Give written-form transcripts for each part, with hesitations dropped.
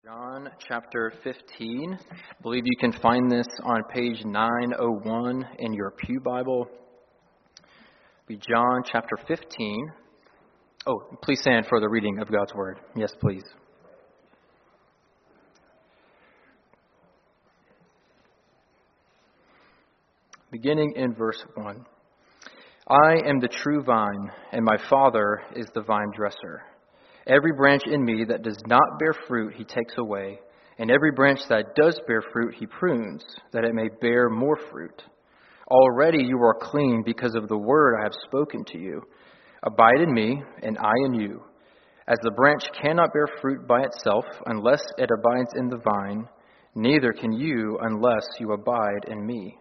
John chapter 15. I believe you can find this on page 901 in your Pew Bible. Be John chapter 15. Oh, please stand for the reading of God's Word. Yes, please. Beginning in verse 1. I am the true vine, and my Father is the vine dresser. Every branch in me that does not bear fruit, he takes away, and every branch that does bear fruit, he prunes, that it may bear more fruit. Already you are clean because of the word I have spoken to you. Abide in me, and I in you. As the branch cannot bear fruit by itself unless it abides in the vine, neither can you unless you abide in me.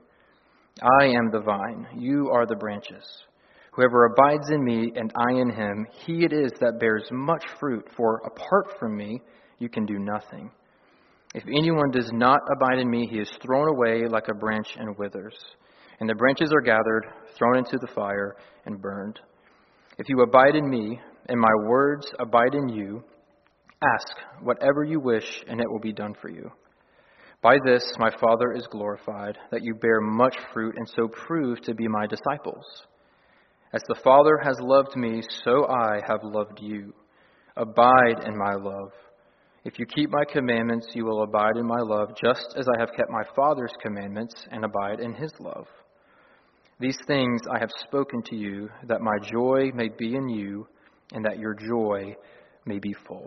I am the vine, you are the branches. Whoever abides in me and I in him, he it is that bears much fruit, for apart from me you can do nothing. If anyone does not abide in me, he is thrown away like a branch and withers. And the branches are gathered, thrown into the fire, and burned. If you abide in me, and my words abide in you, ask whatever you wish, and it will be done for you. By this my Father is glorified, that you bear much fruit, and so prove to be my disciples. As the Father has loved me, so I have loved you. Abide in my love. If you keep my commandments, you will abide in my love, just as I have kept my Father's commandments and abide in his love. These things I have spoken to you, that my joy may be in you, and that your joy may be full.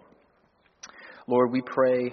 Lord, we pray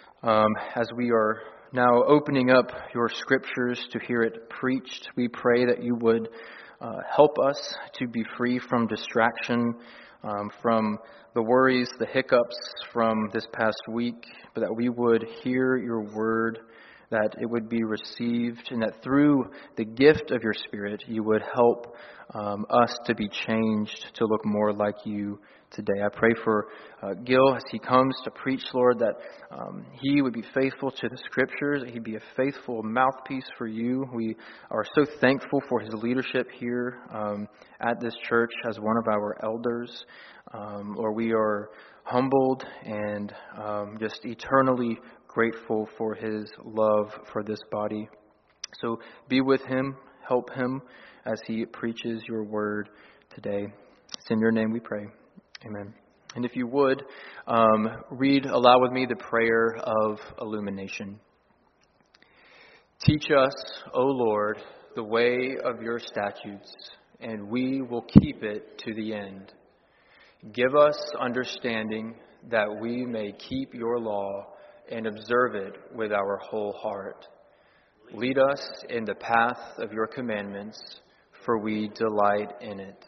as we are now opening up your scriptures to hear it preached, we pray that you would help us to be free from distraction, from the worries, the hiccups from this past week, but that we would hear your word, that it would be received, and that through the gift of your Spirit, you would help us to be changed to look more like you today. I pray for Gil as he comes to preach, Lord, that he would be faithful to the Scriptures, that he'd be a faithful mouthpiece for you. We are so thankful for his leadership here at this church as one of our elders. Lord, we are humbled and just eternally grateful for his love for this body. So be with him, help him as he preaches your word today. It's in your name we pray. Amen. And if you would, read aloud with me the prayer of illumination. Teach us, O Lord, the way of your statutes, and we will keep it to the end. Give us understanding that we may keep your law and observe it with our whole heart. Lead us in the path of your commandments, for we delight in it.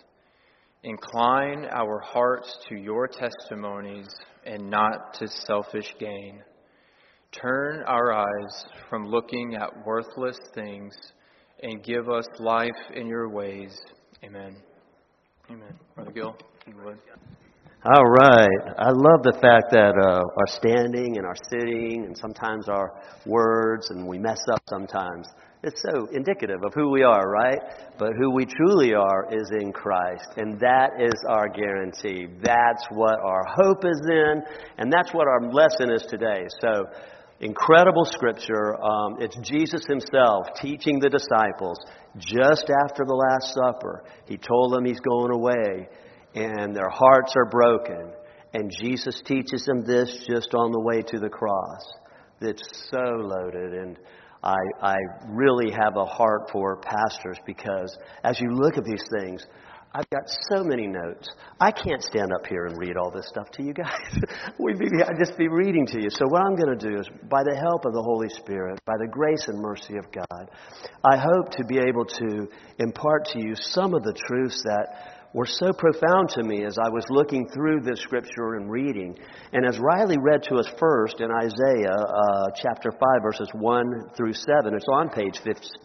Incline our hearts to your testimonies and not to selfish gain. Turn our eyes from looking at worthless things and give us life in your ways. Amen. Amen. Brother Gil, if you would. All right. I love the fact that our standing and our sitting and sometimes our words, and we mess up sometimes. It's so indicative of who we are, right? But who we truly are is in Christ. And that is our guarantee. That's what our hope is in. And that's what our lesson is today. So, incredible scripture. It's Jesus himself teaching the disciples just after the Last Supper. He told them he's going away. And their hearts are broken. And Jesus teaches them this just on the way to the cross. It's so loaded. And I really have a heart for pastors because as you look at these things, I've got so many notes. I can't stand up here and read all this stuff to you guys. I'd just be reading to you. So what I'm going to do is, by the help of the Holy Spirit, by the grace and mercy of God, I hope to be able to impart to you some of the truths that were so profound to me as I was looking through this scripture and reading. And as Riley read to us first in Isaiah chapter 5, verses 1 through 7, it's on page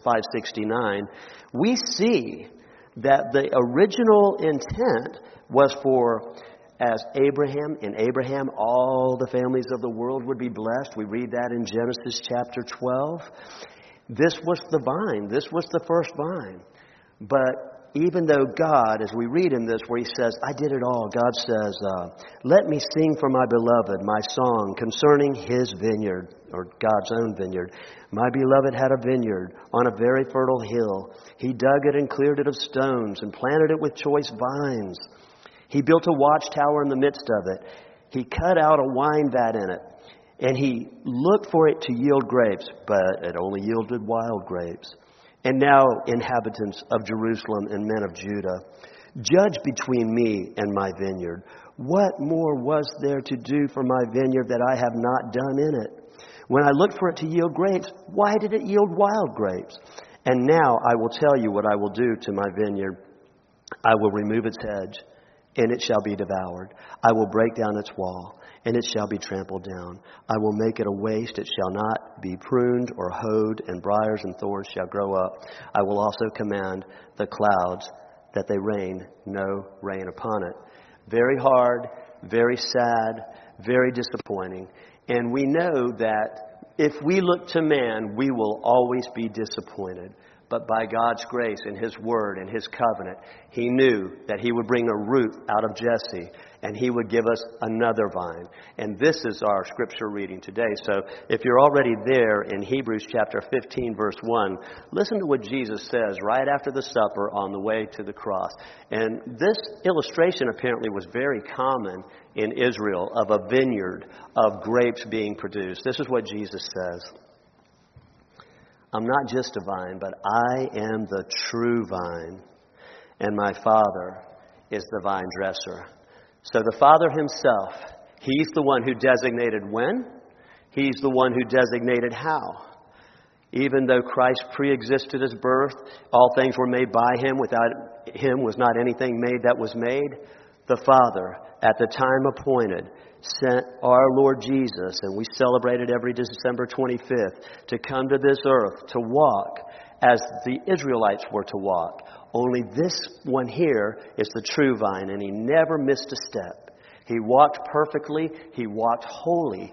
569, we see that the original intent was for, as in Abraham, all the families of the world would be blessed. We read that in Genesis chapter 12. This was the vine. This was the first vine. But even though God, as we read in this where he says, I did it all, God says, let me sing for my beloved my song concerning his vineyard, or God's own vineyard. My beloved had a vineyard on a very fertile hill. He dug it and cleared it of stones and planted it with choice vines. He built a watchtower in the midst of it. He cut out a wine vat in it, and he looked for it to yield grapes, but it only yielded wild grapes. And now, inhabitants of Jerusalem and men of Judah, judge between me and my vineyard. What more was there to do for my vineyard that I have not done in it? When I looked for it to yield grapes, why did it yield wild grapes? And now I will tell you what I will do to my vineyard. I will remove its hedge, and it shall be devoured. I will break down its wall, and it shall be trampled down. I will make it a waste. It shall not be pruned or hoed, and briars and thorns shall grow up. I will also command the clouds that they rain no rain upon it. Very hard, very sad, very disappointing. And we know that if we look to man, we will always be disappointed. But by God's grace and his word and his covenant, he knew that he would bring a root out of Jesse and he would give us another vine. And this is our scripture reading today. So if you're already there in Hebrews chapter 15, verse 1, listen to what Jesus says right after the supper on the way to the cross. And this illustration apparently was very common in Israel of a vineyard of grapes being produced. This is what Jesus says. I'm not just a vine, but I am the true vine, and my Father is the vine dresser. So the Father himself, he's the one who designated when, he's the one who designated how. Even though Christ pre-existed his birth, all things were made by him. Without him was not anything made that was made. The Father, at the time appointed, sent our Lord Jesus, and we celebrate it every December 25th, to come to this earth to walk as the Israelites were to walk. Only this one here is the true vine, and he never missed a step. He walked perfectly. He walked holily.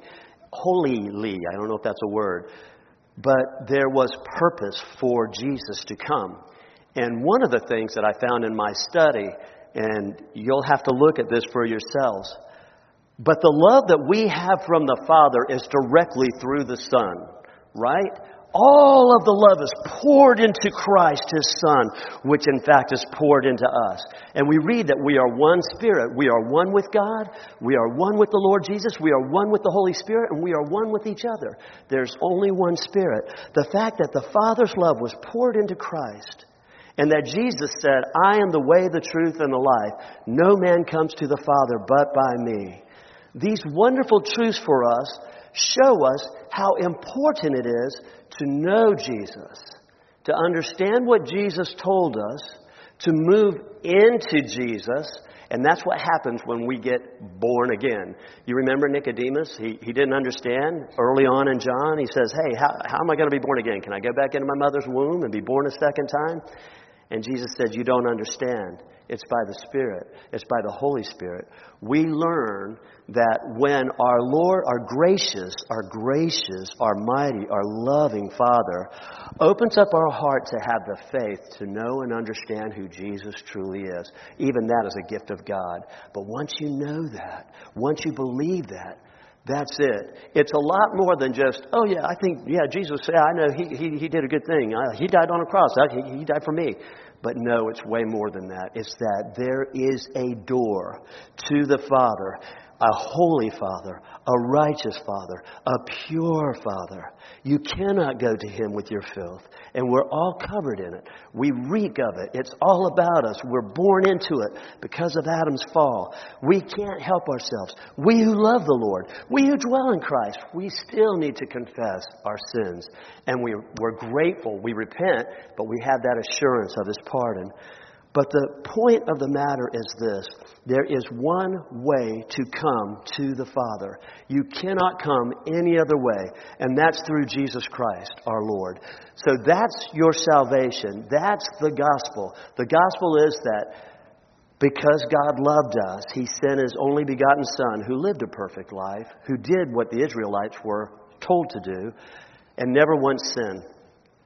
I don't know if that's a word. But there was purpose for Jesus to come. And one of the things that I found in my study, and you'll have to look at this for yourselves, but the love that we have from the Father is directly through the Son, right? All of the love is poured into Christ, his Son, which in fact is poured into us. And we read that we are one Spirit. We are one with God. We are one with the Lord Jesus. We are one with the Holy Spirit. And we are one with each other. There's only one Spirit. The fact that the Father's love was poured into Christ, and that Jesus said, I am the way, the truth, and the life. No man comes to the Father but by me. These wonderful truths for us show us how important it is to know Jesus, to understand what Jesus told us, to move into Jesus, and that's what happens when we get born again. You remember Nicodemus? He didn't understand. Early on in John, he says, hey, how am I going to be born again? Can I go back into my mother's womb and be born a second time? And Jesus said, you don't understand. It's by the Spirit. It's by the Holy Spirit. We learn that when our Lord, our gracious, our mighty, our loving Father opens up our heart to have the faith to know and understand who Jesus truly is, even that is a gift of God. But once you know that, once you believe that, that's it. It's a lot more than just, oh yeah, I think, yeah, Jesus said, I know he did a good thing. He died on a cross. He died for me. But no, it's way more than that. It's that there is a door to the Father, a holy Father, a righteous Father, a pure Father. You cannot go to him with your filth. And we're all covered in it. We reek of it. It's all about us. We're born into it because of Adam's fall. We can't help ourselves. We who love the Lord, we who dwell in Christ, we still need to confess our sins. And we're grateful. We repent, but we have that assurance of his pardon. But the point of the matter is this. There is one way to come to the Father. You cannot come any other way, and that's through Jesus Christ, our Lord. So that's your salvation. That's the gospel. The gospel is that because God loved us, he sent his only begotten Son who lived a perfect life, who did what the Israelites were told to do, and never once sinned.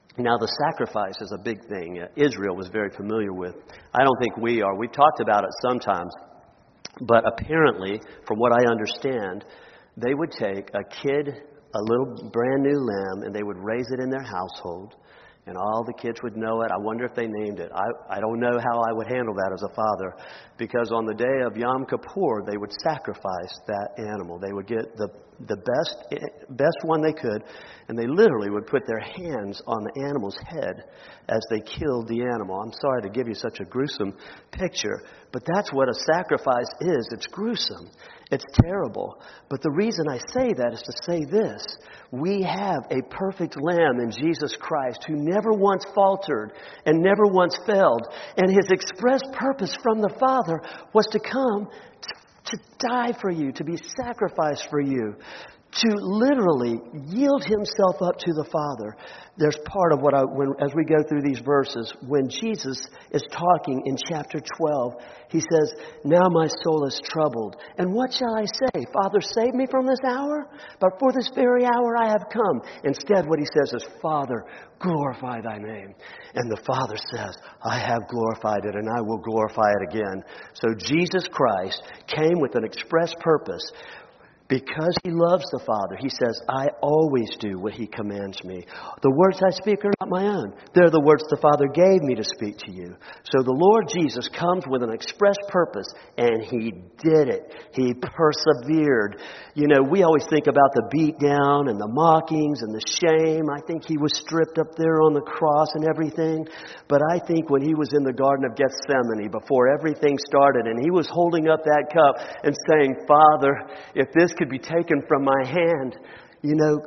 Now, the sacrifice is a big thing Israel was very familiar with. I don't think we are. We've talked about it sometimes. But apparently, from what I understand, they would take a kid, a little brand new lamb, and they would raise it in their household. And all the kids would know it. I wonder if they named it. I don't know how I would handle that as a father. Because on the day of Yom Kippur, they would sacrifice that animal. They would get the best one they could. And they literally would put their hands on the animal's head as they killed the animal. I'm sorry to give you such a gruesome picture. But that's what a sacrifice is. It's gruesome. It's terrible. But the reason I say that is to say this. We have a perfect lamb in Jesus Christ who never once faltered and never once failed. And his express purpose from the Father was to come to die for you, to be sacrificed for you, to literally yield himself up to the Father. There's part of what as we go through these verses, when Jesus is talking in chapter 12, he says, "Now my soul is troubled. And what shall I say? Father, save me from this hour? But for this very hour I have come." Instead, what he says is, "Father, glorify thy name." And the Father says, "I have glorified it, and I will glorify it again." So Jesus Christ came with an express purpose. Because he loves the Father, he says, "I always do what he commands me. The words I speak are not my own. They're the words the Father gave me to speak to you." So the Lord Jesus comes with an express purpose, and he did it. He persevered. You know, we always think about the beat down and the mockings and the shame. I think he was stripped up there on the cross and everything. But I think when he was in the Garden of Gethsemane before everything started, and he was holding up that cup and saying, "Father, if this could be taken from my hand," you know,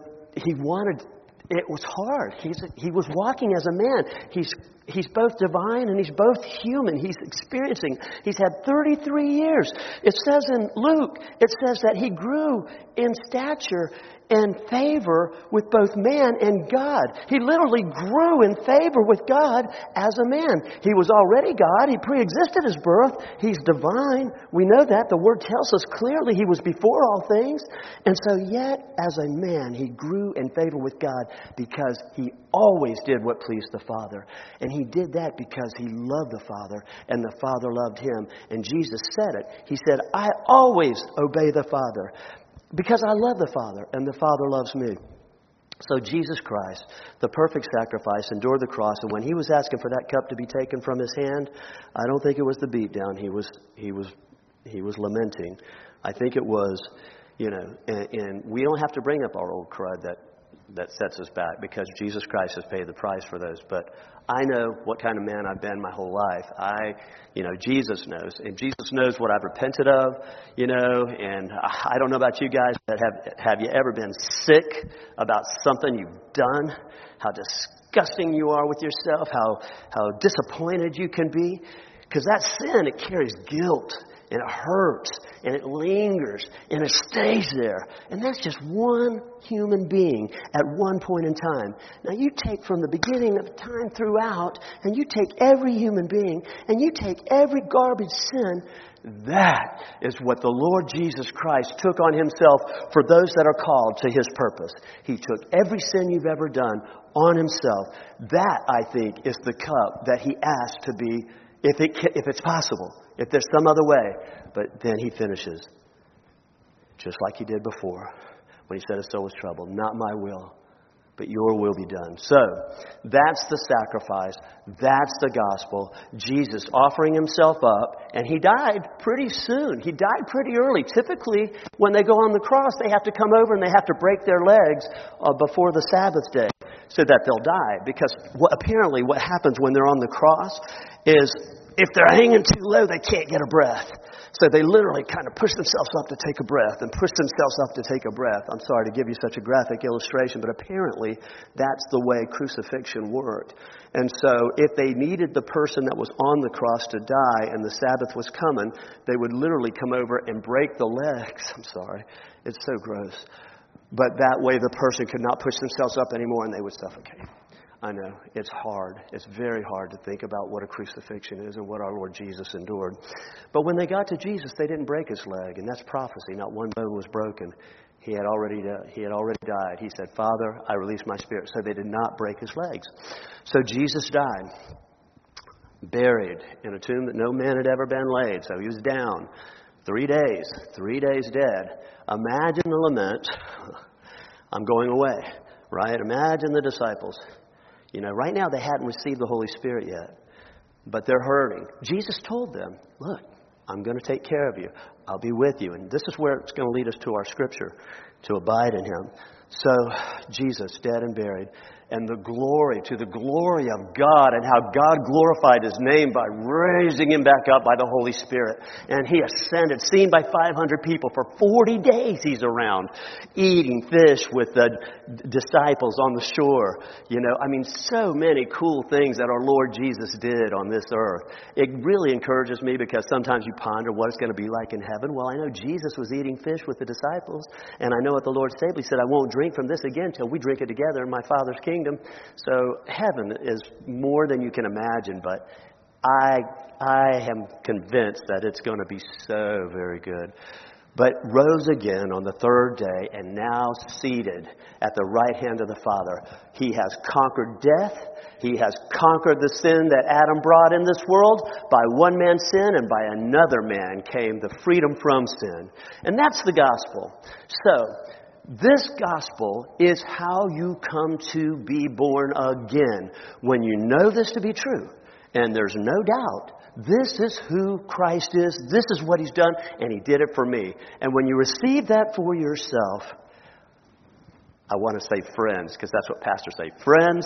it was hard. He was walking as a man. He's both divine and he's both human. He's had 33 years. It says in Luke, it says that he grew in stature and favor with both man and God. He literally grew in favor with God as a man. He was already God. He pre-existed his birth. He's divine. We know that. The Word tells us clearly he was before all things. And so yet, as a man, he grew in favor with God because he always did what pleased the Father. And he did that because he loved the Father and the Father loved him. And Jesus said it. He said, "I always obey the Father because I love the Father and the Father loves me." So Jesus Christ, the perfect sacrifice, endured the cross. And when he was asking for that cup to be taken from his hand, I don't think it was the beatdown. He was lamenting. I think it was, you know, and we don't have to bring up our old crud that sets us back because Jesus Christ has paid the price for those. But I know what kind of man I've been my whole life. Jesus knows. And Jesus knows what I've repented of, you know. And I don't know about you guys, but have you ever been sick about something you've done? How disgusting you are with yourself, how disappointed you can be. Because that sin, it carries guilt. And it hurts, and it lingers, and it stays there. And that's just one human being at one point in time. Now you take from the beginning of time throughout, and you take every human being, and you take every garbage sin. That is what the Lord Jesus Christ took on himself for those that are called to his purpose. He took every sin you've ever done on himself. That, I think, is the cup that he asked to be, if it's possible. If there's some other way. But then he finishes. Just like he did before. When he said his soul was troubled. "Not my will, but your will be done." So, that's the sacrifice. That's the gospel. Jesus offering himself up. And he died pretty soon. He died pretty early. Typically, when they go on the cross, they have to come over and they have to break their legs before the Sabbath day. So that they'll die. Because apparently what happens when they're on the cross is, if they're hanging too low, they can't get a breath. So they literally kind of push themselves up to take a breath and push themselves up to take a breath. I'm sorry to give you such a graphic illustration, but apparently that's the way crucifixion worked. And so if they needed the person that was on the cross to die and the Sabbath was coming, they would literally come over and break the legs. I'm sorry. It's so gross. But that way the person could not push themselves up anymore and they would suffocate. I know, it's hard. It's very hard to think about what a crucifixion is and what our Lord Jesus endured. But when they got to Jesus, they didn't break his leg, and that's prophecy. Not one bone was broken. He had already died. He said, Father, I release my spirit. So they did not break his legs. So Jesus died, buried in a tomb that no man had ever been laid. So he was down 3 days dead. Imagine the lament. I'm going away, right? Imagine the disciples. Right now they hadn't received the Holy Spirit yet, but they're hurting. Jesus told them, look, I'm going to take care of you. I'll be with you. And this is where it's going to lead us to our scripture, to abide in him. So Jesus, dead and buried, and the glory of God, and how God glorified his name by raising him back up by the Holy Spirit. And he ascended, seen by 500 people. For 40 days he's around, eating fish with the disciples on the shore. So many cool things that our Lord Jesus did on this earth. It really encourages me, because sometimes you ponder what it's going to be like in heaven. Well, I know Jesus was eating fish with the disciples, and I know at the Lord's table he said, I won't drink from this again till we drink it together in my Father's kingdom. So heaven is more than you can imagine, but I am convinced that it's going to be so very good. But rose again on the third day, and now seated at the right hand of the Father. He has conquered death. He has conquered the sin that Adam brought in this world. By one man's sin, and by another man came the freedom from sin. And that's the gospel. So this gospel is how you come to be born again. When you know this to be true, and there's no doubt, this is who Christ is, this is what he's done, and he did it for me. And when you receive that for yourself, I want to say friends, because that's what pastors say. Friends,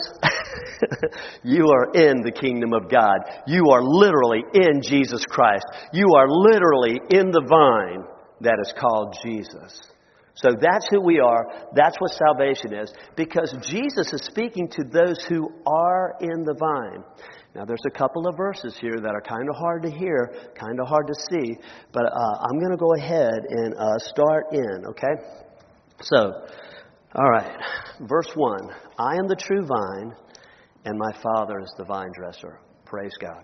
you are in the kingdom of God. You are literally in Jesus Christ. You are literally in the vine that is called Jesus. So that's who we are. That's what salvation is. Because Jesus is speaking to those who are in the vine. Now there's a couple of verses here that are kind of hard to hear, kind of hard to see. But I'm going to go ahead and start in, okay? So, all right. Verse 1. I am the true vine, and my Father is the vine dresser. Praise God.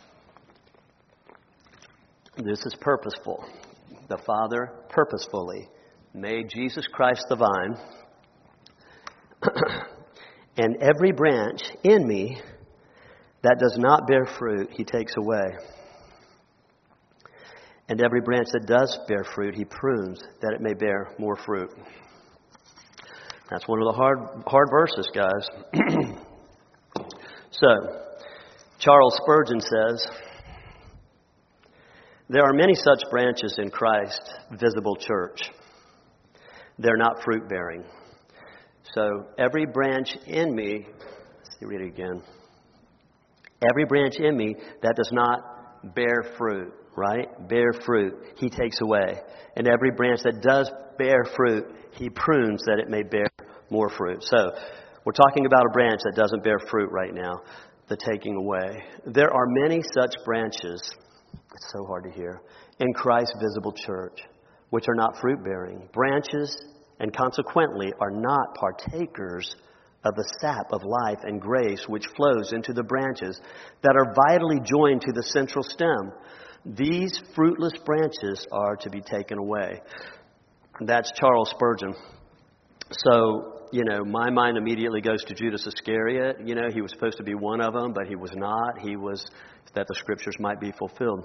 This is purposeful. The Father purposefully made Jesus Christ the vine, and every branch in me that does not bear fruit, he takes away. And every branch that does bear fruit, he prunes, that it may bear more fruit. That's one of the hard verses, guys. So, Charles Spurgeon says, there are many such branches in Christ's visible church. They're not fruit-bearing. So every branch in me, let's read it again. Every branch in me that does not bear fruit, right? Bear fruit, he takes away. And every branch that does bear fruit, he prunes that it may bear more fruit. So we're talking about a branch that doesn't bear fruit right now, the taking away. There are many such branches, it's so hard to hear, in Christ's visible church, which are not fruit-bearing. Branches, and consequently are not partakers of the sap of life and grace which flows into the branches that are vitally joined to the central stem. These fruitless branches are to be taken away. That's Charles Spurgeon. So, my mind immediately goes to Judas Iscariot. He was supposed to be one of them, but he was not. He was that the scriptures might be fulfilled.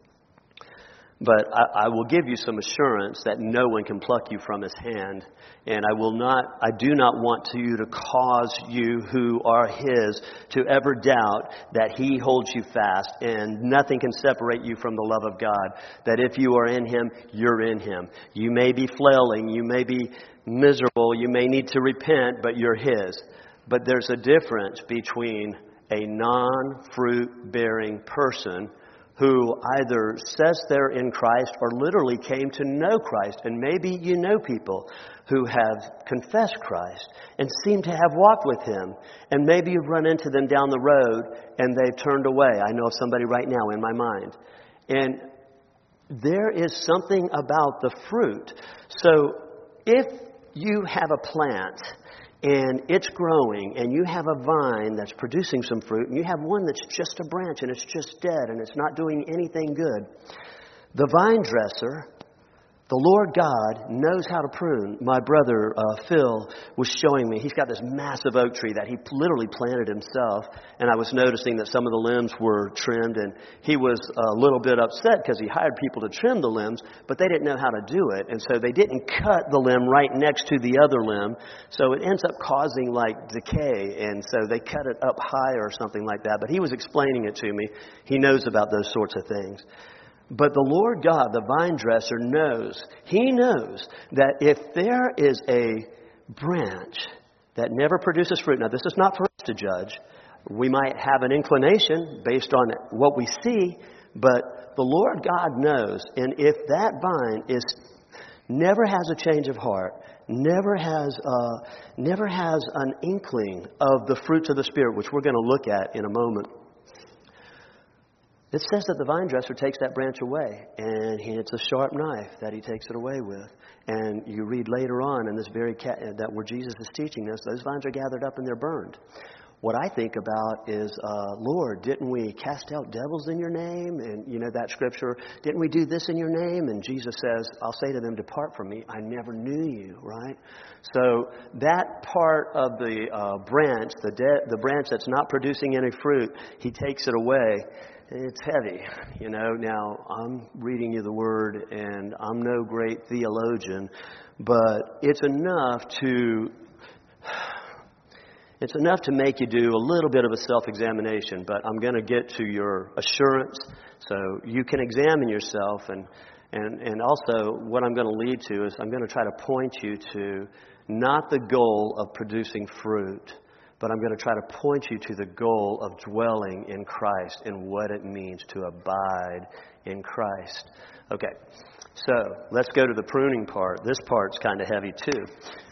But I will give you some assurance that no one can pluck you from his hand. And I do not want you to cause you who are his to ever doubt that he holds you fast and nothing can separate you from the love of God. That if you are in him, you're in him. You may be flailing, you may be miserable, you may need to repent, but you're his. But there's a difference between a non-fruit-bearing person who either says they're in Christ or literally came to know Christ. And maybe you know people who have confessed Christ and seem to have walked with him. And maybe you've run into them down the road and they've turned away. I know of somebody right now in my mind. And there is something about the fruit. So if you have a plant and it's growing, and you have a vine that's producing some fruit, and you have one that's just a branch, and it's just dead, and it's not doing anything good. The vine dresser The Lord God knows how to prune. My brother Phil was showing me, he's got this massive oak tree that he literally planted himself. And I was noticing that some of the limbs were trimmed, and he was a little bit upset because he hired people to trim the limbs, but they didn't know how to do it. And so they didn't cut the limb right next to the other limb. So it ends up causing like decay. And so they cut it up higher or something like that. But he was explaining it to me. He knows about those sorts of things. But the Lord God, the vine dresser, knows. He knows that if there is a branch that never produces fruit. Now, this is not for us to judge. We might have an inclination based on what we see, but the Lord God knows. And if that vine never has a change of heart, never has an inkling of the fruits of the Spirit, which we're going to look at in a moment, it says that the vine dresser takes that branch away, and it's a sharp knife that he takes it away with. And you read later on in this very that where Jesus is teaching this, those vines are gathered up and they're burned. What I think about is, Lord, didn't we cast out devils in your name? And you know that scripture, didn't we do this in your name? And Jesus says, I'll say to them, depart from me, I never knew you, right? So that part of the branch, the branch that's not producing any fruit, he takes it away. It's heavy, you know. Now, I'm reading you the Word, and I'm no great theologian, but it's enough to make you do a little bit of a self-examination. But I'm going to get to your assurance, so you can examine yourself. And also, what I'm going to lead to is I'm going to try to point you to not the goal of producing fruit, but I'm going to try to point you to the goal of dwelling in Christ and what it means to abide in Christ. Okay, so let's go to the pruning part. This part's kind of heavy too.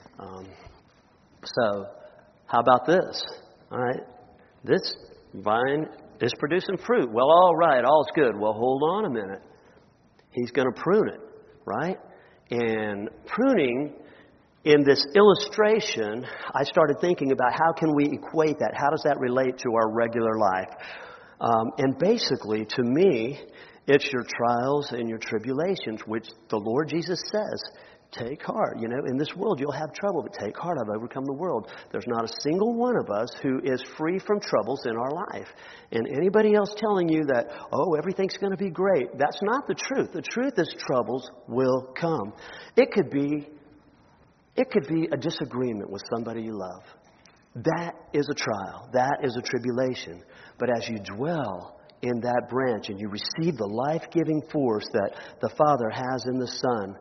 So how about this? All right, this vine is producing fruit. Well, all right, all's good. Well, hold on a minute. He's going to prune it, right? And pruning, in this illustration, I started thinking about how can we equate that? How does that relate to our regular life? And basically, to me, it's your trials and your tribulations, which the Lord Jesus says, take heart. You know, in this world you'll have trouble, but take heart, I've overcome the world. There's not a single one of us who is free from troubles in our life. And anybody else telling you that, oh, everything's going to be great, that's not the truth. The truth is troubles will come. It could be a disagreement with somebody you love. That is a trial. That is a tribulation. But as you dwell in that branch and you receive the life-giving force that the Father has in the Son,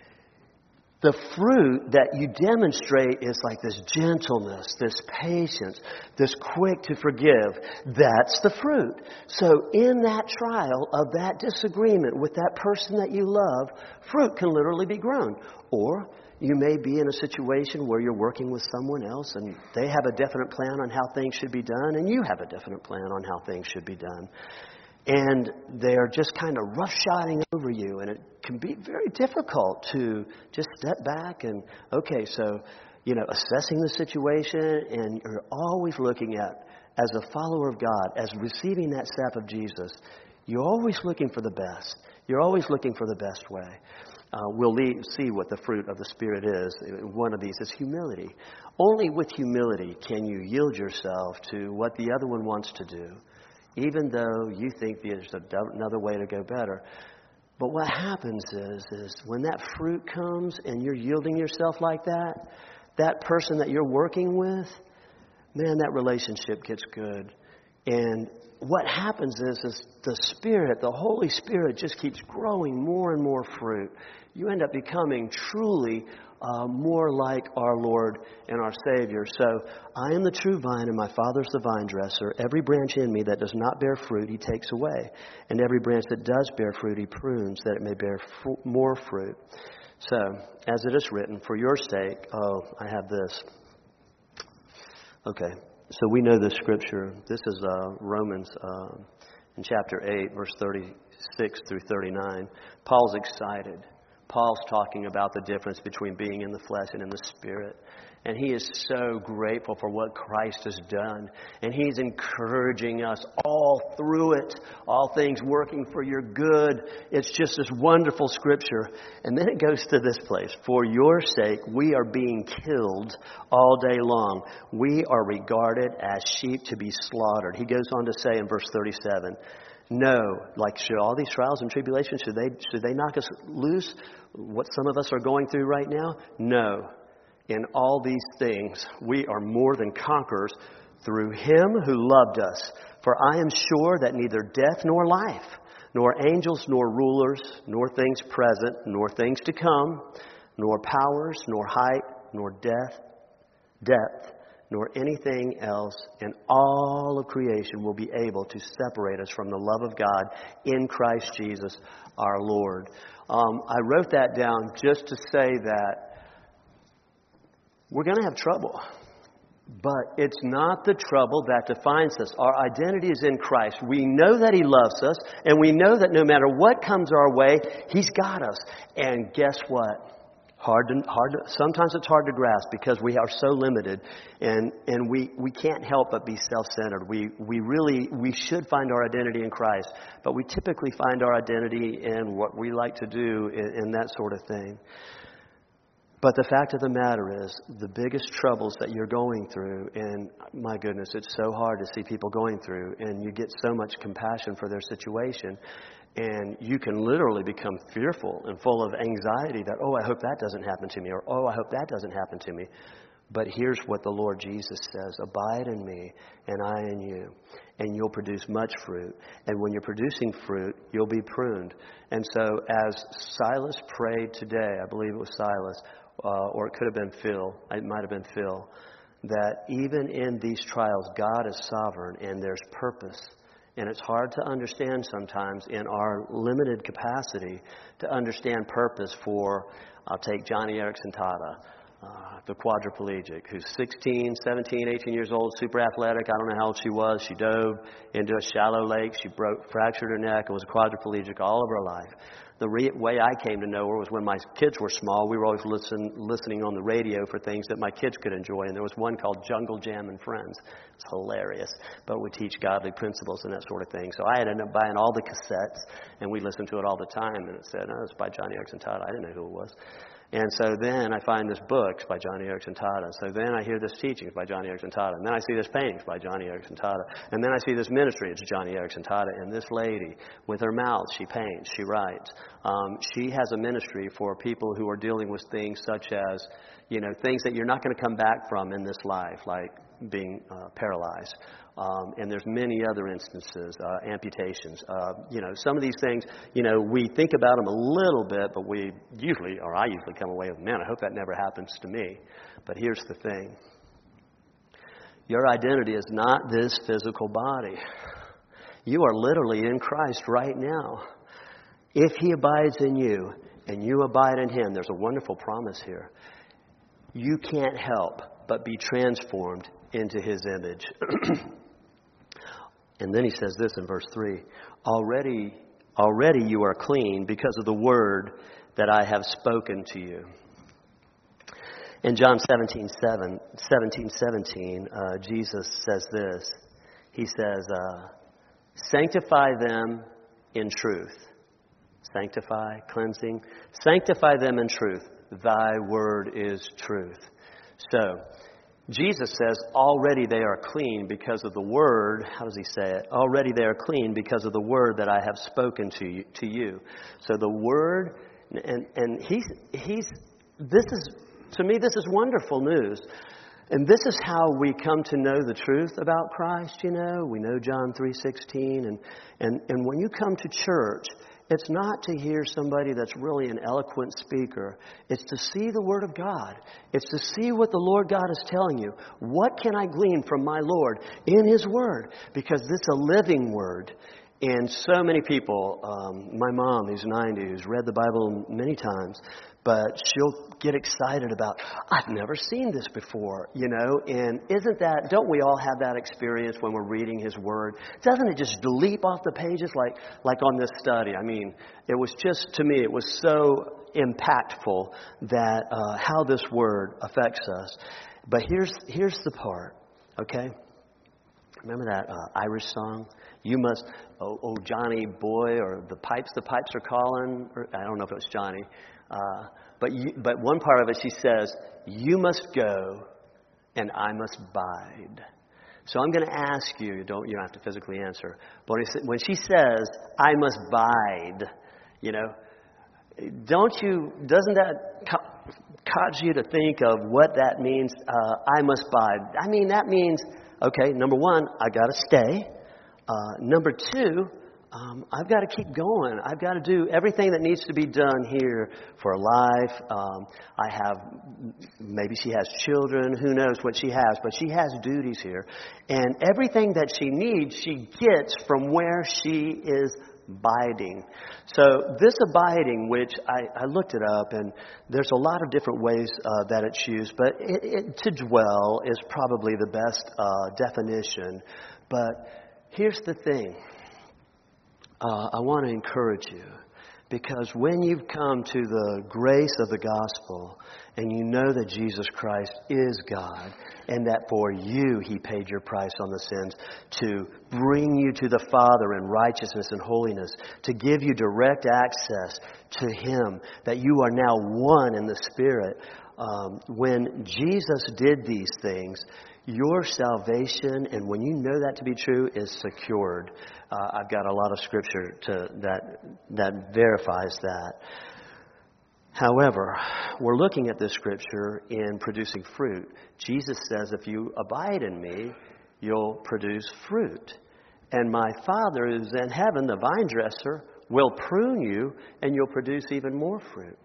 the fruit that you demonstrate is like this gentleness, this patience, this quick to forgive. That's the fruit. So in that trial of that disagreement with that person that you love, fruit can literally be grown. Or you may be in a situation where you're working with someone else and they have a definite plan on how things should be done, and you have a definite plan on how things should be done. And they're just kind of roughshotting over you, and it can be very difficult to just step back and, okay, so, you know, assessing the situation, and you're always looking at, as a follower of God, as receiving that sap of Jesus, you're always looking for the best. You're always looking for the best way. We'll see what the fruit of the Spirit is. One of these is humility. Only with humility can you yield yourself to what the other one wants to do, even though you think there's another way to go better. But what happens is when that fruit comes and you're yielding yourself like that, that person that you're working with, man, that relationship gets good. And what happens is the Spirit, the Holy Spirit, just keeps growing more and more fruit. You end up becoming truly more like our Lord and our Savior. So I am the true vine, and my Father's the vine dresser. Every branch in me that does not bear fruit, He takes away. And every branch that does bear fruit, He prunes, that it may bear more fruit. So, as it is written, for your sake, I have this. Okay, so we know this scripture. This is Romans in chapter 8, verse 36 through 39. Paul's excited. Paul's talking about the difference between being in the flesh and in the Spirit. And he is so grateful for what Christ has done. And he's encouraging us all through it. All things working for your good. It's just this wonderful scripture. And then it goes to this place. For your sake, we are being killed all day long. We are regarded as sheep to be slaughtered. He goes on to say in verse 37, no, like should all these trials and tribulations, should they knock us loose? What some of us are going through right now? No. In all these things, we are more than conquerors through Him who loved us. For I am sure that neither death nor life, nor angels nor rulers, nor things present, nor things to come, nor powers, nor height, nor depth, nor anything else in all of creation will be able to separate us from the love of God in Christ Jesus our Lord. I wrote that down just to say that we're going to have trouble. But it's not the trouble that defines us. Our identity is in Christ. We know that He loves us, and we know that no matter what comes our way, He's got us. And guess what? Sometimes it's hard to grasp because we are so limited, and we can't help but be self-centered. We should find our identity in Christ, but we typically find our identity in what we like to do in that sort of thing. But the fact of the matter is, the biggest troubles that you're going through, and my goodness, it's so hard to see people going through, and you get so much compassion for their situation, and you can literally become fearful and full of anxiety that, oh, I hope that doesn't happen to me, or oh, I hope that doesn't happen to me. But here's what the Lord Jesus says, abide in me, and I in you, and you'll produce much fruit. And when you're producing fruit, you'll be pruned. And so as Silas prayed today, I believe it was Silas, or it could have been Phil, it might have been Phil, that even in these trials, God is sovereign and there's purpose. And it's hard to understand sometimes in our limited capacity to understand purpose for, I'll take Johnny Erickson Tata, the quadriplegic, who's 16, 17, 18 years old, super athletic. I don't know how old she was. She dove into a shallow lake. She fractured her neck and was a quadriplegic all of her life. The way I came to know her was when my kids were small. We were always listening on the radio for things that my kids could enjoy. And there was one called Jungle Jam and Friends. It's hilarious. But we teach godly principles and that sort of thing. So I ended up buying all the cassettes, and we listened to it all the time. And it said, oh, it's by Johnny Erickson Tata. I didn't know who it was. And so then I find this book by Johnny Erickson Tata. So then I hear this teachings by Johnny Erickson Tata. And then I see this paintings by Johnny Erickson Tata. And then I see this ministry. It's Johnny Erickson Tata. And this lady, with her mouth, she paints, she writes. She has a ministry for people who are dealing with things such as, things that you're not going to come back from in this life, like being paralyzed. And there's many other instances, amputations. Some of these things, we think about them a little bit, but I usually come away with, man, I hope that never happens to me. But here's the thing. Your identity is not this physical body. You are literally in Christ right now. If He abides in you and you abide in Him, there's a wonderful promise here. You can't help but be transformed into His image. And then he says this in verse 3. Already you are clean because of the word that I have spoken to you. In John 17:17, Jesus says this. He says, sanctify them in truth. Sanctify, cleansing. Sanctify them in truth. Thy word is truth. So, Jesus says, already they are clean because of the word. How does He say it? Already they are clean because of the word that I have spoken to you. So the word, and this is wonderful news. And this is how we come to know the truth about Christ, We know John 3:16. And when you come to church, it's not to hear somebody that's really an eloquent speaker. It's to see the Word of God. It's to see what the Lord God is telling you. What can I glean from my Lord in His Word? Because it's a living Word. And so many people, my mom, who's 90, who's read the Bible many times, but she'll get excited about, I've never seen this before, and don't we all have that experience when we're reading His Word? Doesn't it just leap off the pages like on this study? I mean, it was just, to me, it was so impactful that how this Word affects us. But here's the part, okay? Remember that Irish song? You must, oh Johnny boy, or the pipes are calling. Or, I don't know if it was Johnny. But one part of it, she says, you must go and I must bide. So I'm going to ask you, you don't have to physically answer, but when she says, I must bide, doesn't that cause you to think of what that means? I must bide. I mean, that means, okay, number one, I got to stay. Number two, I've got to keep going. I've got to do everything that needs to be done here for life. Maybe she has children. Who knows what she has, but she has duties here. And everything that she needs, she gets from where she is abiding. So this abiding, which I looked it up, and there's a lot of different ways that it's used, but to dwell is probably the best definition. But here's the thing. I want to encourage you, because when you've come to the grace of the gospel and you know that Jesus Christ is God and that for you He paid your price on the sins to bring you to the Father in righteousness and holiness, to give you direct access to Him, that you are now one in the Spirit. When Jesus did these things, your salvation, and when you know that to be true, is secured. I've got a lot of scripture that verifies that. However, we're looking at this scripture in producing fruit. Jesus says, if you abide in me, you'll produce fruit. And my Father who's in heaven, the vine dresser, will prune you, and you'll produce even more fruit.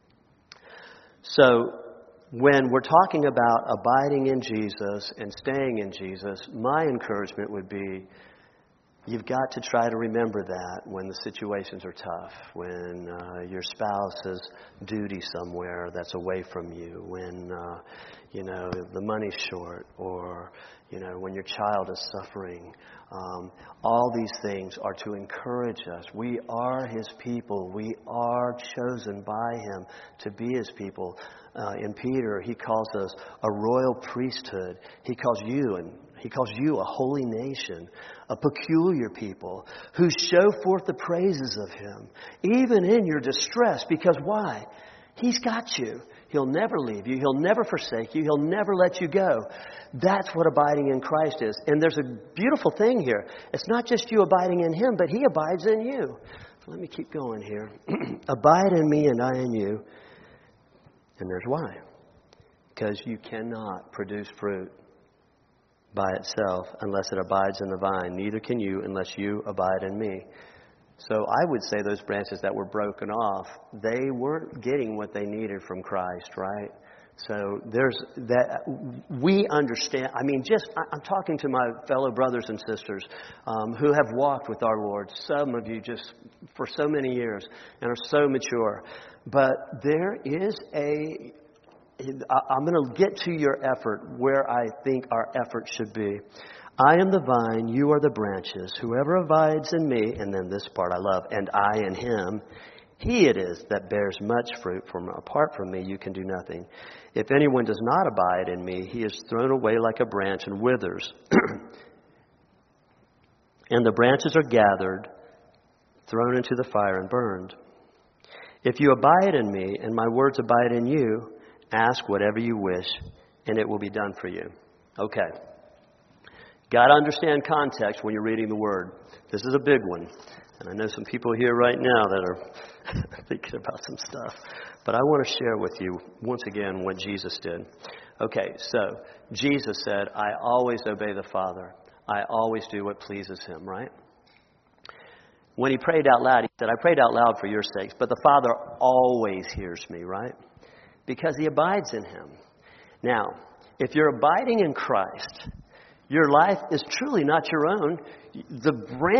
So, when we're talking about abiding in Jesus and staying in Jesus, my encouragement would be, you've got to try to remember that when the situations are tough, when your spouse has duty somewhere that's away from you, when the money's short, or when your child is suffering. All these things are to encourage us. We are His people. We are chosen by Him to be His people. In Peter, he calls us a royal priesthood. He calls you a holy nation, a peculiar people who show forth the praises of Him, even in your distress. Because why? He's got you. He'll never leave you. He'll never forsake you. He'll never let you go. That's what abiding in Christ is. And there's a beautiful thing here. It's not just you abiding in Him, but He abides in you. So let me keep going here. Abide in me and I in you. And there's why. Because you cannot produce fruit by itself unless it abides in the vine. Neither can you unless you abide in me. So I would say those branches that were broken off, they weren't getting what they needed from Christ, right? So there's that. We understand. I mean, I'm talking to my fellow brothers and sisters who have walked with our Lord. Some of you just for so many years and are so mature. But there is I'm going to get to your effort where I think our effort should be. I am the vine, you are the branches. Whoever abides in me, and then this part I love, and I in him, he it is that bears much fruit. Apart from me, you can do nothing. If anyone does not abide in me, he is thrown away like a branch and withers. And the branches are gathered, thrown into the fire and burned. If you abide in me, and my words abide in you, ask whatever you wish, and it will be done for you. Okay. Got to understand context when you're reading the Word. This is a big one. And I know some people here right now that are thinking about some stuff. But I want to share with you, once again, what Jesus did. Okay, so Jesus said, I always obey the Father. I always do what pleases Him, right? When He prayed out loud, He said, I prayed out loud for your sakes, but the Father always hears me, right? Because He abides in Him. Now, if you're abiding in Christ, your life is truly not your own. The branch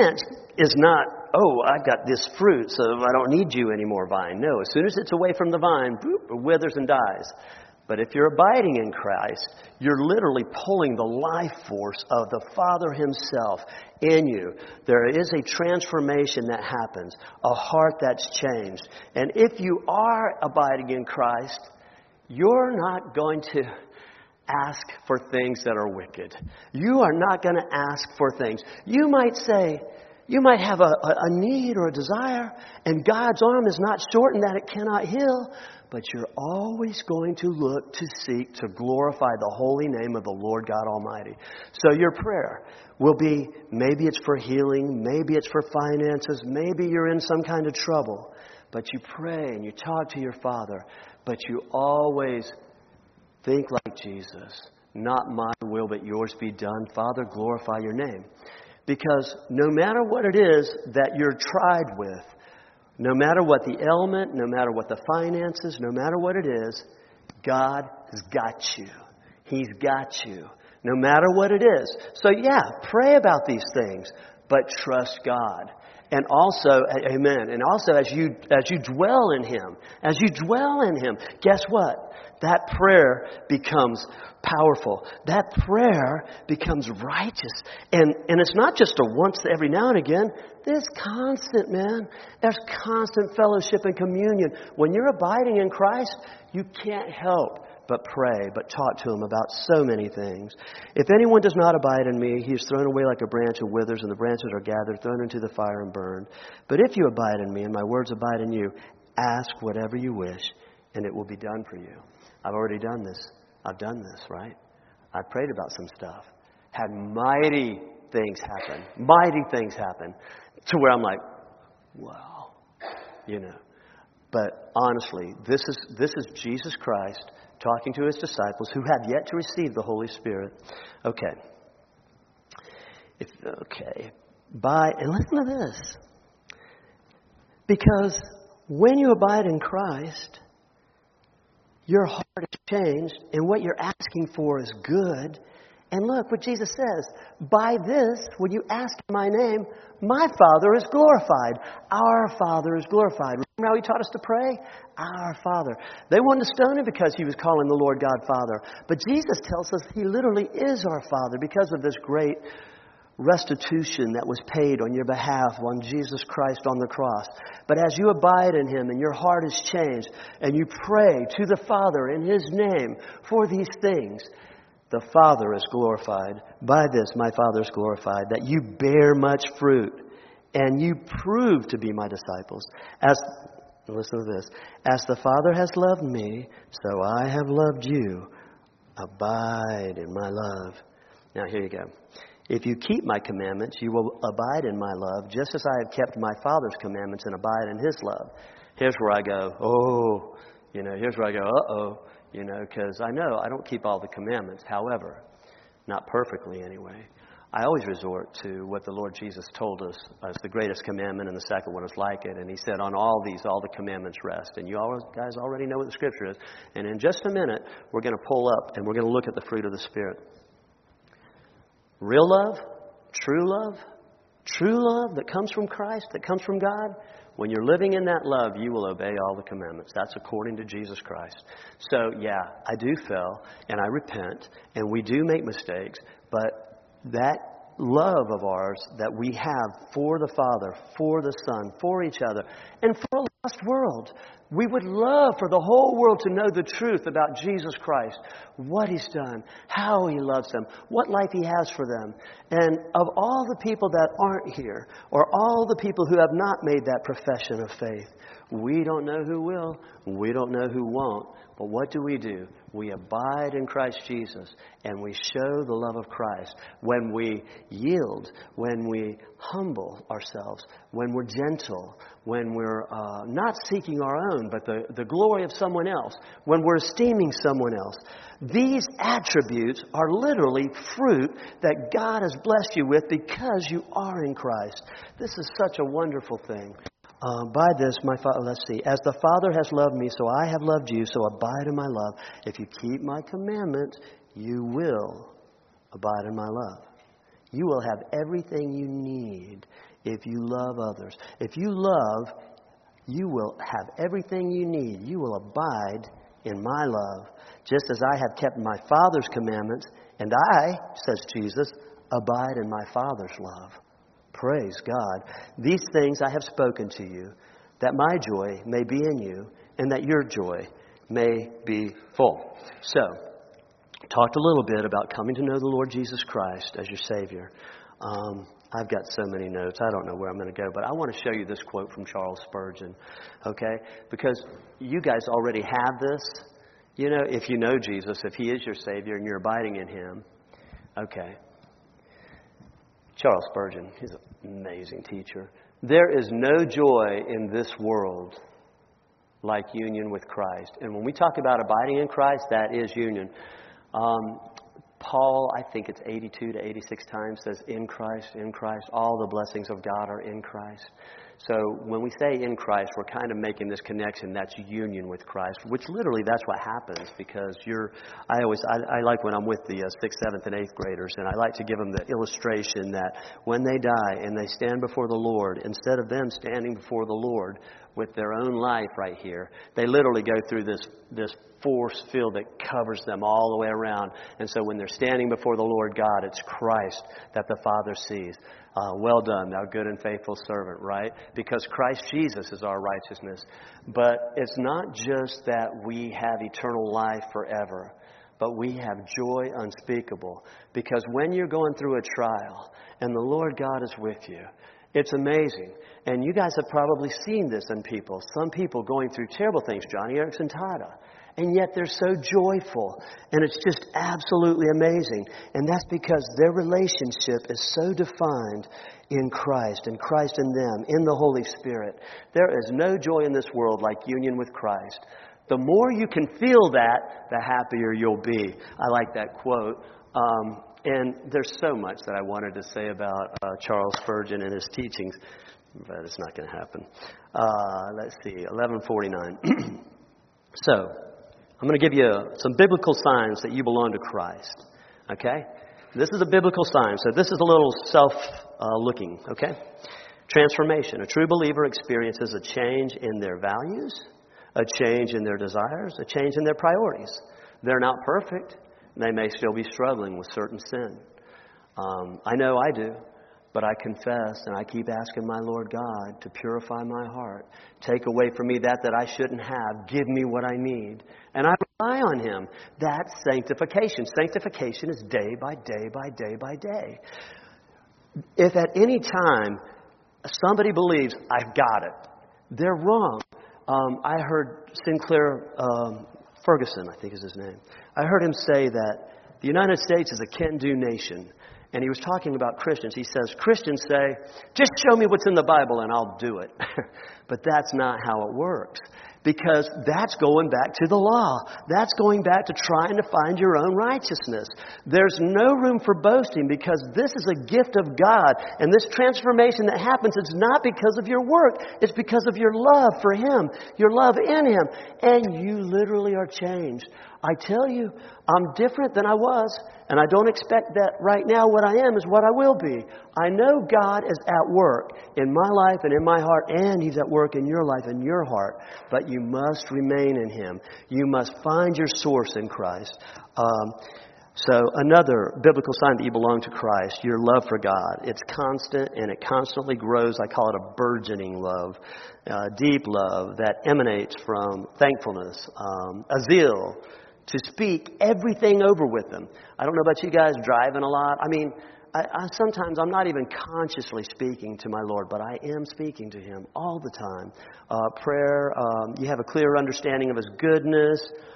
is not, oh, I've got this fruit, so I don't need you anymore, vine. No, as soon as it's away from the vine, boop, it withers and dies. But if you're abiding in Christ, you're literally pulling the life force of the Father Himself in you. There is a transformation that happens, a heart that's changed. And if you are abiding in Christ, you're not going to ask for things that are wicked. You are not going to ask for things. You might say, you might have a need or a desire, and God's arm is not shortened that it cannot heal, but you're always going to look to seek to glorify the holy name of the Lord God Almighty. So your prayer will be, maybe it's for healing, maybe it's for finances, maybe you're in some kind of trouble, but you pray and you talk to your Father, but you always think like Jesus. Not my will, but yours be done. Father, glorify your name. Because no matter what it is that you're tried with, no matter what the ailment, no matter what the finances, no matter what it is, God has got you. He's got you. No matter what it is. So yeah, pray about these things, but trust God. And also, amen, and also as you dwell in Him, guess what? That prayer becomes powerful. That prayer becomes righteous. And it's not just a once every now and again. There's constant, man. There's constant fellowship and communion. When you're abiding in Christ, you can't help but pray, but talk to Him about so many things. If anyone does not abide in me, he is thrown away like a branch and withers, and the branches are gathered, thrown into the fire and burned. But if you abide in me, and my words abide in you, ask whatever you wish, and it will be done for you. I've already done this. I've done this, right? I prayed about some stuff. Had mighty things happen. Mighty things happen. To where I'm like, wow. But honestly, this is Jesus Christ talking to His disciples who have yet to receive the Holy Spirit. Okay. And listen to this. Because when you abide in Christ, your heart is changed, and what you're asking for is good. And look what Jesus says. By this, when you ask in my name, my Father is glorified. Our Father is glorified. Remember how He taught us to pray? Our Father. They wanted to stone Him because He was calling the Lord God Father. But Jesus tells us He literally is our Father because of this great restitution that was paid on your behalf on Jesus Christ on the cross. But as you abide in Him and your heart is changed and you pray to the Father in His name for these things, the Father is glorified. By this my Father is glorified, that you bear much fruit and you prove to be my disciples. Listen to this. As the Father has loved me, so I have loved you. Abide in my love. Now here you go. If you keep my commandments, you will abide in my love, just as I have kept my Father's commandments and abide in His love. Here's where I go, because I know I don't keep all the commandments. However, not perfectly anyway. I always resort to what the Lord Jesus told us as the greatest commandment, and the second one is like it. And He said, on all these, all the commandments rest. And you guys already know what the Scripture is. And in just a minute, we're going to pull up and we're going to look at the fruit of the Spirit. Real love that comes from Christ, that comes from God. When you're living in that love, you will obey all the commandments. That's according to Jesus Christ. So, yeah, I do fail, and I repent, and we do make mistakes, but that love of ours that we have for the Father, for the Son, for each other, and for a lost world. We would love for the whole world to know the truth about Jesus Christ, what He's done, how He loves them, what life He has for them. And of all the people that aren't here, or all the people who have not made that profession of faith, we don't know who will, we don't know who won't. But what do? We abide in Christ Jesus, and we show the love of Christ when we yield, when we humble ourselves, when we're gentle, when we're not seeking our own, but the glory of someone else, when we're esteeming someone else. These attributes are literally fruit that God has blessed you with because you are in Christ. This is such a wonderful thing. By this, as the Father has loved me, so I have loved you, so abide in my love. If you keep my commandments, you will abide in my love. You will have everything you need if you love others. If you love, you will have everything you need. You will abide in my love, just as I have kept my Father's commandments, and I, says Jesus, abide in my Father's love. Praise God. These things I have spoken to you, that my joy may be in you, and that your joy may be full. So, talked a little bit about coming to know the Lord Jesus Christ as your Savior. I've got so many notes. I don't know where I'm going to go, but I want to show you this quote from Charles Spurgeon, okay? Because you guys already have this. You know, if you know Jesus, if He is your Savior and you're abiding in Him, okay. Charles Spurgeon, he's an amazing teacher. There is no joy in this world like union with Christ. And when we talk about abiding in Christ, that is union. Paul, I think it's 82 to 86 times, says, in Christ, all the blessings of God are in Christ. So when we say in Christ, we're kind of making this connection. That's union with Christ, which literally that's what happens, because I like when I'm with the 6th, 7th, and 8th graders, and I like to give them the illustration that when they die and they stand before the Lord, instead of them standing before the Lord with their own life right here, they literally go through this force field that covers them all the way around. And so when they're standing before the Lord God, it's Christ that the Father sees. Well done, thou good and faithful servant, right? Because Christ Jesus is our righteousness. But it's not just that we have eternal life forever, but we have joy unspeakable. Because when you're going through a trial and the Lord God is with you, it's amazing. And you guys have probably seen this in people. Some people going through terrible things, Johnny Erickson Tada. And yet they're so joyful. And it's just absolutely amazing. And that's because their relationship is so defined in Christ, and Christ in them, in the Holy Spirit. There is no joy in this world like union with Christ. The more you can feel that, the happier you'll be. I like that quote. And there's so much that I wanted to say about Charles Spurgeon and his teachings, but it's not going to happen. Let's see, 11:49. So, I'm going to give you some biblical signs that you belong to Christ. Okay? This is a biblical sign, so this is a little self-looking. Okay? Transformation. A true believer experiences a change in their values, a change in their desires, a change in their priorities. They're not perfect. They may still be struggling with certain sin. I know I do, but I confess and I keep asking my Lord God to purify my heart. Take away from me that I shouldn't have. Give me what I need. And I rely on Him. That's sanctification. Sanctification is day by day by day by day. If at any time somebody believes, I've got it, they're wrong. I heard Sinclair Ferguson, I think is his name. I heard him say that the United States is a can-do nation. And he was talking about Christians. He says, Christians say, just show me what's in the Bible and I'll do it. But that's not how it works. Because that's going back to the law. That's going back to trying to find your own righteousness. There's no room for boasting, because this is a gift of God. And this transformation that happens, it's not because of your work. It's because of your love for Him, your love in Him. And you literally are changed. I tell you, I'm different than I was. And I don't expect that right now what I am is what I will be. I know God is at work in my life and in my heart, and He's at work in your life and your heart. But you must remain in Him. You must find your source in Christ. So another biblical sign that you belong to Christ, your love for God. It's constant and it constantly grows. I call it a burgeoning love, deep love that emanates from thankfulness, a zeal to speak everything over with them. I don't know about you guys driving a lot. I mean, I sometimes I'm not even consciously speaking to my Lord, but I am speaking to Him all the time. Prayer, you have a clear understanding of His goodness.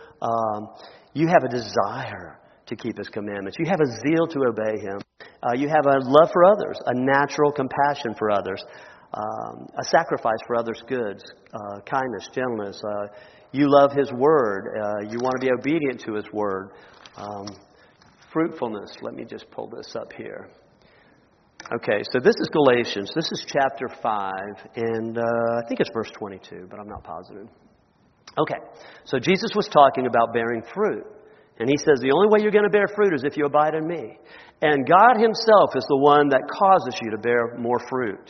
You have a desire to keep His commandments. You have a zeal to obey Him. You have a love for others, a natural compassion for others, a sacrifice for others' goods, kindness, gentleness. You love His Word. You want to be obedient to His Word. Fruitfulness. Let me just pull this up here. Okay, so this is Galatians. This is chapter 5, and I think it's verse 22, but I'm not positive. Okay, so Jesus was talking about bearing fruit. And He says the only way you're going to bear fruit is if you abide in me. And God Himself is the one that causes you to bear more fruit.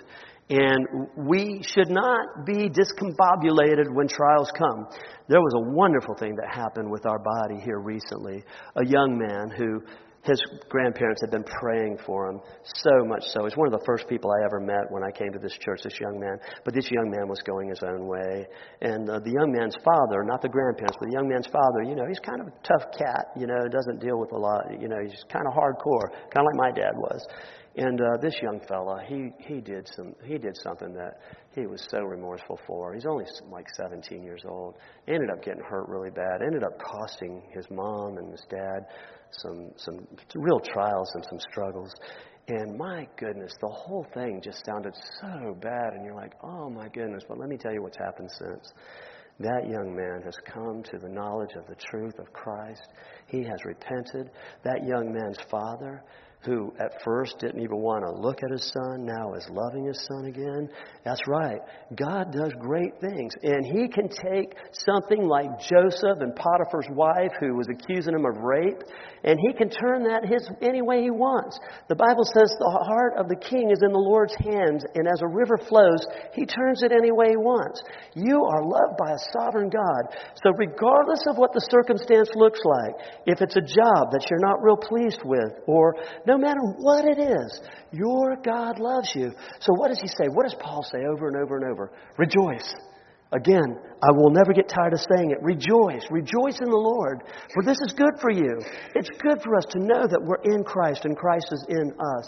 And we should not be discombobulated when trials come. There was a wonderful thing that happened with our body here recently. A young man who his grandparents had been praying for him so much so. He's one of the first people I ever met when I came to this church, this young man. But this young man was going his own way. And the young man's father, not the grandparents, but the young man's father, he's kind of a tough cat, doesn't deal with a lot. He's kind of hardcore, kind of like my dad was. And this young fella, he did something that he was so remorseful for. He's only like 17 years old. Ended up getting hurt really bad. Ended up costing his mom and his dad some real trials and some struggles. And my goodness, the whole thing just sounded so bad. And you're like, oh my goodness. But let me tell you what's happened since. That young man has come to the knowledge of the truth of Christ. He has repented. That young man's father, who at first didn't even want to look at his son, now is loving his son again. That's right. God does great things. And He can take something like Joseph and Potiphar's wife, who was accusing him of rape, and He can turn that any way He wants. The Bible says the heart of the king is in the Lord's hands, and as a river flows, He turns it any way He wants. You are loved by a sovereign God. So regardless of what the circumstance looks like, if it's a job that you're not real pleased with, or no matter what it is, your God loves you. So what does He say? What does Paul say over and over and over? Rejoice. Again, I will never get tired of saying it. Rejoice. Rejoice in the Lord. For this is good for you. It's good for us to know that we're in Christ and Christ is in us.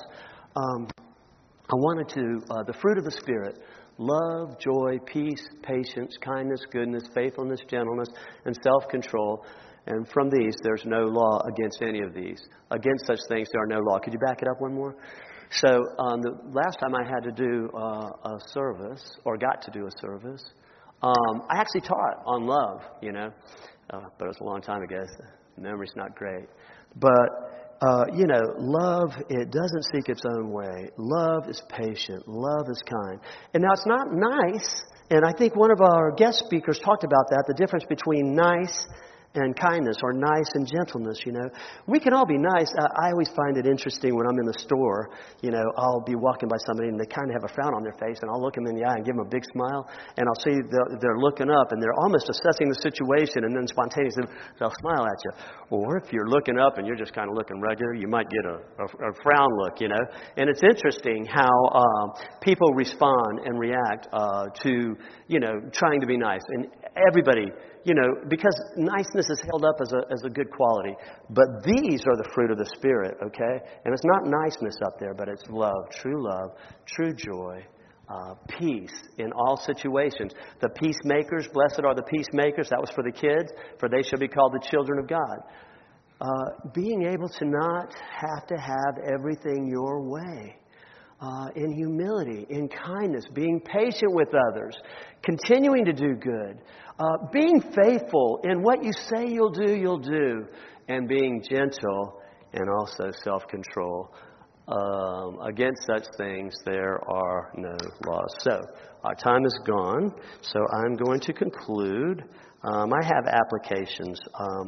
I wanted to, the fruit of the Spirit, love, joy, peace, patience, kindness, goodness, faithfulness, gentleness, and self-control. And from these, there's no law against any of these. Against such things, there are no law. Could you back it up one more? So the last time I had to do a service, or got to do a service, I actually taught on love, but it was a long time ago. So the memory's not great. But, love, it doesn't seek its own way. Love is patient. Love is kind. And now it's not nice, and I think one of our guest speakers talked about that, the difference between nice and kindness, or nice and gentleness, We can all be nice. I always find it interesting when I'm in the store, I'll be walking by somebody and they kind of have a frown on their face, and I'll look them in the eye and give them a big smile, and I'll see they're looking up and they're almost assessing the situation, and then spontaneously they'll smile at you. Or if you're looking up and you're just kind of looking regular, you might get a frown look, And it's interesting how people respond and react to, trying to be nice. And everybody, because niceness is held up as a good quality. But these are the fruit of the Spirit, okay? And it's not niceness up there, but it's love, true joy, peace in all situations. The peacemakers, blessed are the peacemakers. That was for the kids, for they shall be called the children of God. Being able to not have to have everything your way. In humility, in kindness, being patient with others, continuing to do good, being faithful in what you say you'll do, and being gentle and also self-control. Against such things there are no laws. So, our time is gone, so I'm going to conclude. I have applications.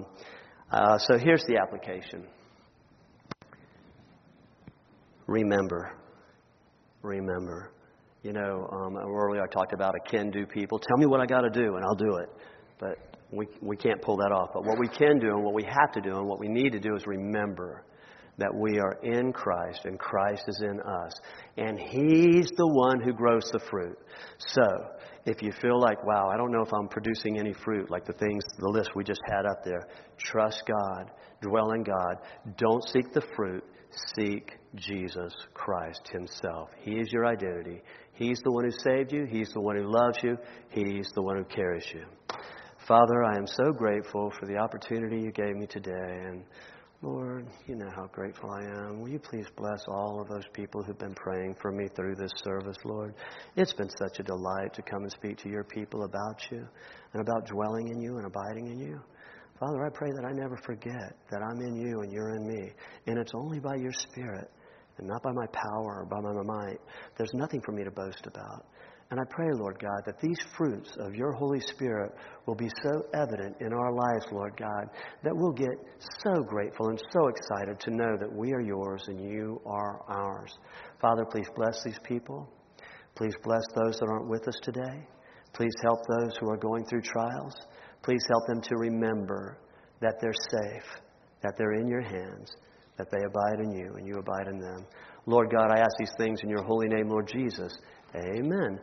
So here's the application. Remember. Earlier I talked about a can-do people. Tell me what I got to do and I'll do it. But we can't pull that off. But what we can do and what we have to do and what we need to do is remember that we are in Christ and Christ is in us. And He's the one who grows the fruit. So, if you feel like, wow, I don't know if I'm producing any fruit, like the list we just had up there, trust God, dwell in God, don't seek the fruit, seek Jesus Christ Himself. He is your identity. He's the one who saved you. He's the one who loves you. He's the one who carries you. Father, I am so grateful for the opportunity You gave me today. And Lord, You know how grateful I am. Will You please bless all of those people who've been praying for me through this service, Lord. It's been such a delight to come and speak to Your people about You and about dwelling in You and abiding in You. Father, I pray that I never forget that I'm in You and You're in me. And it's only by Your Spirit and not by my power or by my might. There's nothing for me to boast about. And I pray, Lord God, that these fruits of Your Holy Spirit will be so evident in our lives, Lord God, that we'll get so grateful and so excited to know that we are Yours and You are ours. Father, please bless these people. Please bless those that aren't with us today. Please help those who are going through trials. Please help them to remember that they're safe, that they're in your hands, that they abide in you and you abide in them. Lord God, I ask these things in your holy name, Lord Jesus. Amen.